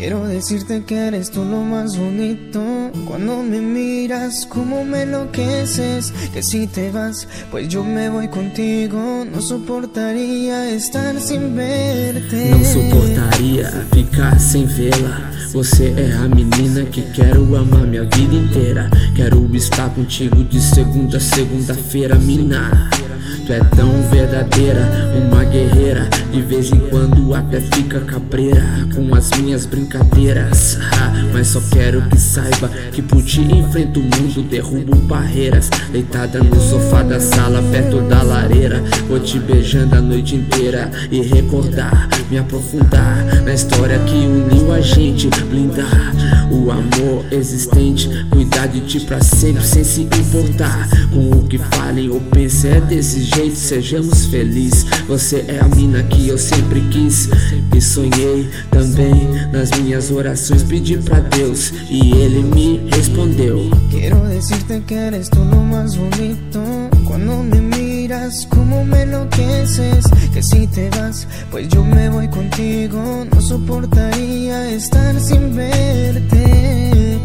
Quiero decirte que eres tú lo más bonito. Cuando me miras, como me enloqueces. Que si te vas, pues yo me voy contigo. No soportaría estar sin verte. Não suportaria ficar sem vê-la. Você é a menina que quero amar minha vida inteira. Quero estar contigo de segunda a segunda-feira, mina. Tu é tão verdadeira, uma guerreira. De vez em quando até fica cabreira com as minhas brincadeiras. Mas só quero que saiba que por ti enfrento o mundo, derrubo barreiras. Deitada no sofá da sala, perto da lareira, vou te beijando a noite inteira e recordar, me aprofundar na história que uniu a gente. Blindar o amor existente, cuidar de ti pra sempre sem se importar com o que falem ou pensem. É desse jeito, sejamos felizes. Você é a mina que eu sempre quis e sonhei também. Nas minhas orações pedi pra Deus e Ele me respondeu. Quiero decirte que eres tú lo más bonito. Cuando me miras, como me enloqueces. Que si te vas, pues yo me voy contigo. No soportaría estar sin verte.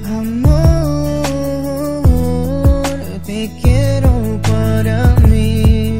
Amor, te quiero para mí.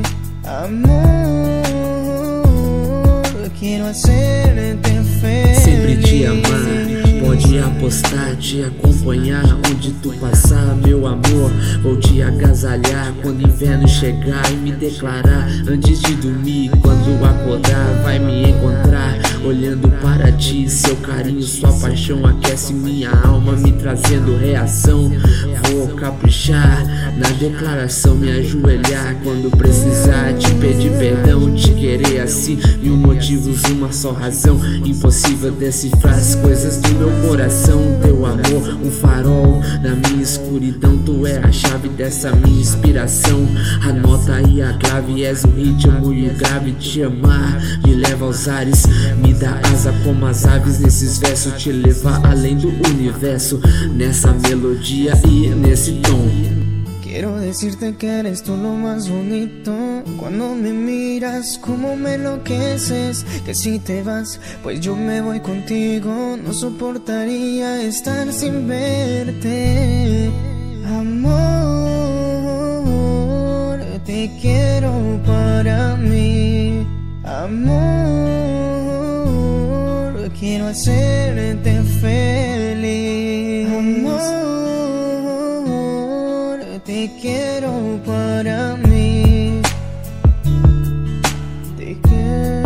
Amor, quiero hacerte feliz. Sempre te amar, pode apostar, te acompanhar onde tu passar, meu amor. Vou te agasalhar quando o inverno chegar e me declarar antes de dormir. Quando acordar, vai me encontrar olhando para ti. Seu carinho, sua paixão aquece minha alma, me trazendo reação. Vou caprichar na declaração, me ajoelhar quando precisar, te pedir perdão, te querer assim. Mil motivos, uma só razão, impossível decifrar as coisas do meu coração. Teu amor, um farol na minha escuridão. Tu é a chave dessa minha inspiração. A nota e a clave, és o ritmo e o grave. Te amar me leva aos ares, me dá asa como as aves. Nesses versos te levar além do universo, nessa melodia e nesse tom. Quiero decirte que eres tú lo más bonito. Cuando me miras, como me enloqueces. Que si te vas, pues yo me voy contigo. No soportaría estar sin verte. Amor, te quiero para mí. Amor, quiero hacerte feliz. Amor, te quiero para mí. Te quiero.